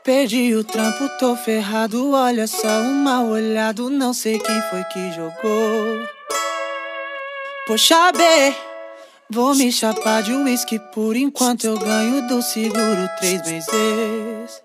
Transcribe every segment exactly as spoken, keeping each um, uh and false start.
Perdi o trampo, tô ferrado. Olha só um mal olhado, não sei quem foi que jogou. Poxa B, vou me chapar de uísque por enquanto eu ganho do seguro três meses.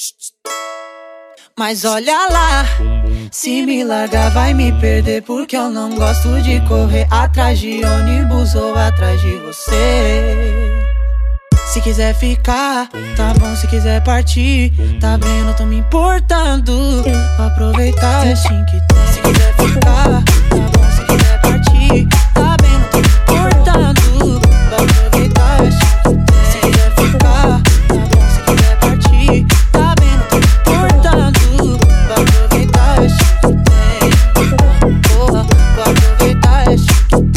Mas olha lá, se me largar vai me perder, porque eu não gosto de correr atrás de ônibus ou atrás de você. Se quiser ficar, tá bom, se quiser partir, tá vendo, eu tô me importando. Vou aproveitar o assim que tem. Se quiser ficar, tá bom, se quiser partir, tá vendo, eu tô me importando. Vou aproveitar o assim que tem. Se quiser ficar, tá bom, se quiser partir, tá vendo, eu tô me importando. Vou aproveitar o assim que tem. Porra, vou aproveitar o assim que tem.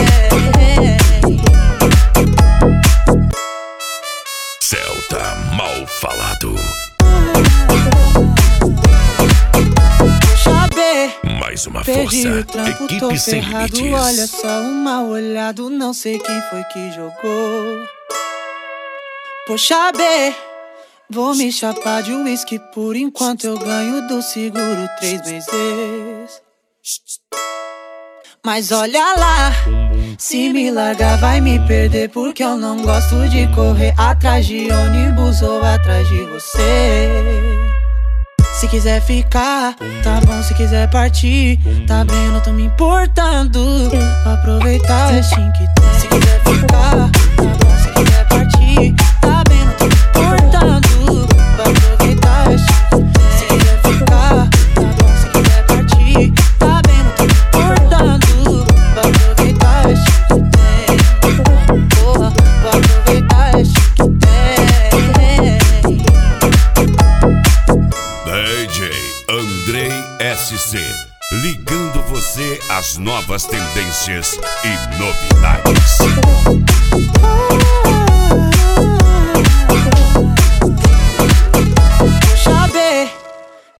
Celta Mal Falado. Mais uma Perdi força, o trampo, equipe tô sem ferrado. limites. Olha só um mal olhado, não sei quem foi que jogou. Poxa B, vou me chapar de uísque por enquanto eu ganho do seguro três meses. Mas olha lá, se me largar vai me perder, porque eu não gosto de correr atrás de ônibus ou atrás de você. Se quiser ficar, tá bom, se quiser partir, tá vendo, eu tô me importando. Vou aproveitar o assim que tem. Se quiser ficar, tá bom, se quiser partir, tá vendo, eu tô me importando. Vou aproveitar o assim que tem. Se quiser ficar, tá bom, se quiser partir, tá vendo, eu tô me importando. Vou aproveitar o assim que tem. Porra, vou aproveitar o assim que tem. D J Andrei S C, ligando você às novas tendências e novidades.